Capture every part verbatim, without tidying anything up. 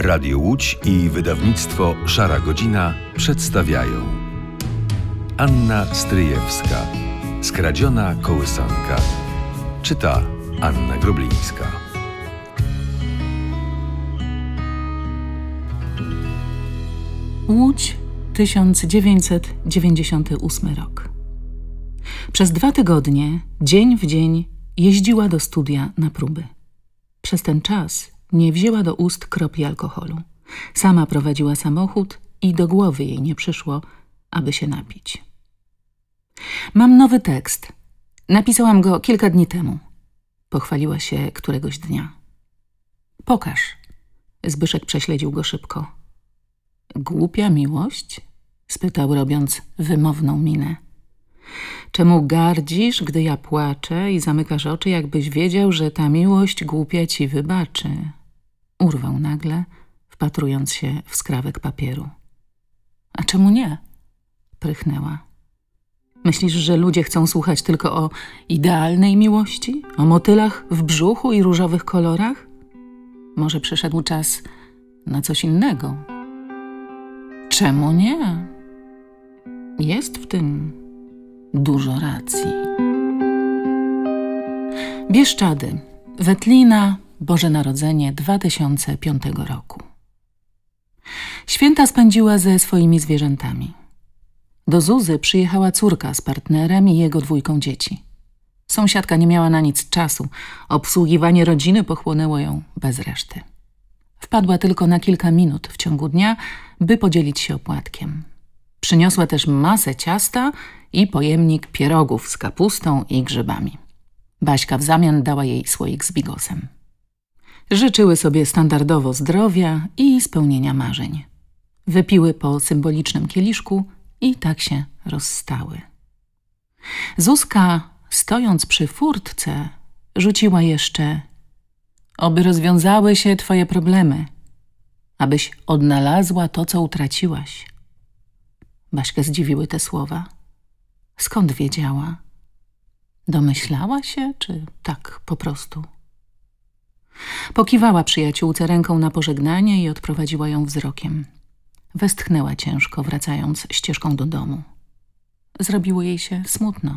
Radio Łódź i wydawnictwo Szara Godzina przedstawiają Anna Stryjewska. Skradziona kołysanka. Czyta Anna Groblińska. Łódź, tysiąc dziewięćset dziewięćdziesiąty ósmy rok. Przez dwa tygodnie, dzień w dzień, jeździła do studia na próby. Przez ten czas nie wzięła do ust kropli alkoholu. Sama prowadziła samochód i do głowy jej nie przyszło, aby się napić. Mam nowy tekst. Napisałam go kilka dni temu. Pochwaliła się któregoś dnia. Pokaż. Zbyszek prześledził go szybko. Głupia miłość? Spytał, robiąc wymowną minę. Czemu gardzisz, gdy ja płaczę i zamykasz oczy, jakbyś wiedział, że ta miłość głupia ci wybaczy? Urwał nagle, wpatrując się w skrawek papieru. A czemu nie? Prychnęła. Myślisz, że ludzie chcą słuchać tylko o idealnej miłości? O motylach w brzuchu i różowych kolorach? Może przyszedł czas na coś innego? Czemu nie? Jest w tym dużo racji. Bieszczady. Wetlina, Boże Narodzenie dwa tysiące piątego roku. Święta spędziła ze swoimi zwierzętami. Do Zuzy przyjechała córka z partnerem i jego dwójką dzieci. Sąsiadka nie miała na nic czasu. Obsługiwanie rodziny pochłonęło ją bez reszty. Wpadła tylko na kilka minut w ciągu dnia, by podzielić się opłatkiem. Przyniosła też masę ciasta i pojemnik pierogów z kapustą i grzybami. Baśka w zamian dała jej słoik z bigosem. Życzyły sobie standardowo zdrowia i spełnienia marzeń. Wypiły po symbolicznym kieliszku i tak się rozstały. Zuzka, stojąc przy furtce, rzuciła jeszcze: oby rozwiązały się twoje problemy, abyś odnalazła to, co utraciłaś. Baśkę zdziwiły te słowa. Skąd wiedziała? Domyślała się, czy tak po prostu? Pokiwała przyjaciółce ręką na pożegnanie i odprowadziła ją wzrokiem. Westchnęła ciężko, wracając ścieżką do domu. Zrobiło jej się smutno.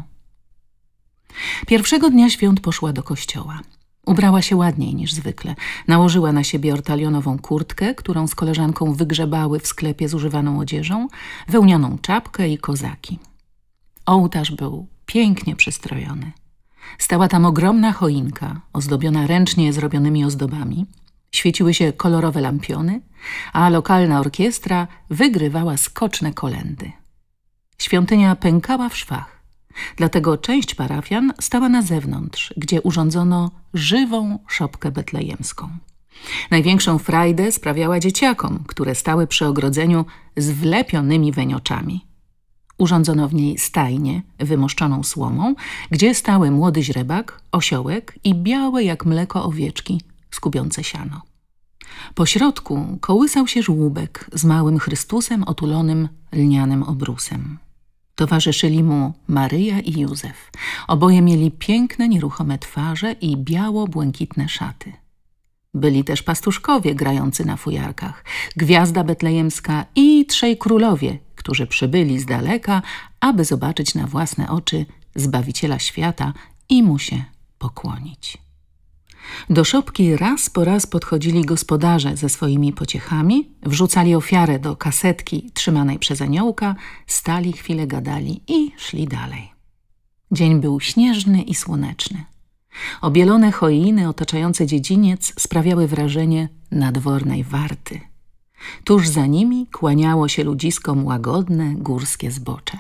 Pierwszego dnia świąt poszła do kościoła. Ubrała się ładniej niż zwykle. Nałożyła na siebie ortalionową kurtkę, którą z koleżanką wygrzebały w sklepie z używaną odzieżą, wełnianą czapkę i kozaki. Ołtarz był pięknie przystrojony. Stała tam ogromna choinka, ozdobiona ręcznie zrobionymi ozdobami. Świeciły się kolorowe lampiony, a lokalna orkiestra wygrywała skoczne kolędy. Świątynia pękała w szwach. Dlatego część parafian stała na zewnątrz, gdzie urządzono żywą szopkę betlejemską. Największą frajdę sprawiała dzieciakom, które stały przy ogrodzeniu z wlepionymi wenioczami. Urządzono w niej stajnię wymoszczoną słomą, gdzie stały młody źrebak, osiołek i białe jak mleko owieczki skubiące siano. Po środku kołysał się żłóbek z małym Chrystusem otulonym lnianym obrusem. Towarzyszyli mu Maryja i Józef. Oboje mieli piękne, nieruchome twarze i biało-błękitne szaty. Byli też pastuszkowie grający na fujarkach, gwiazda betlejemska i trzej królowie, którzy przybyli z daleka, aby zobaczyć na własne oczy Zbawiciela świata i mu się pokłonić. Do szopki raz po raz podchodzili gospodarze ze swoimi pociechami, wrzucali ofiarę do kasetki trzymanej przez aniołka, stali chwilę, gadali i szli dalej. Dzień był śnieżny i słoneczny. Obielone choiny otaczające dziedziniec sprawiały wrażenie nadwornej warty. Tuż za nimi kłaniało się ludziskom łagodne, górskie zbocze.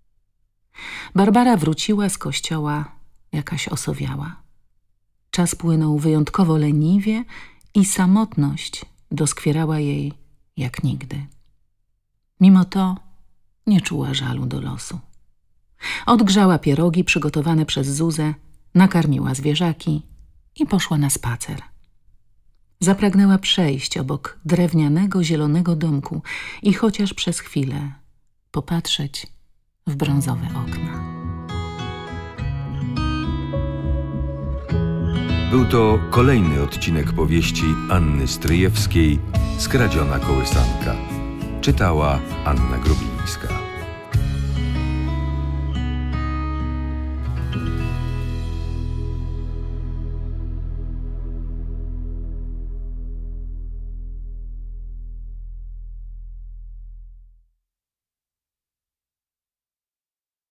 Barbara wróciła z kościoła jakaś osowiała. Czas płynął wyjątkowo leniwie i samotność doskwierała jej jak nigdy. Mimo to nie czuła żalu do losu. Odgrzała pierogi przygotowane przez Zuzę, nakarmiła zwierzaki i poszła na spacer. Zapragnęła przejść obok drewnianego, zielonego domku i chociaż przez chwilę popatrzeć w brązowe okna. Był to kolejny odcinek powieści Anny Stryjewskiej Skradziona kołysanka. Czytała Anna Grubińska.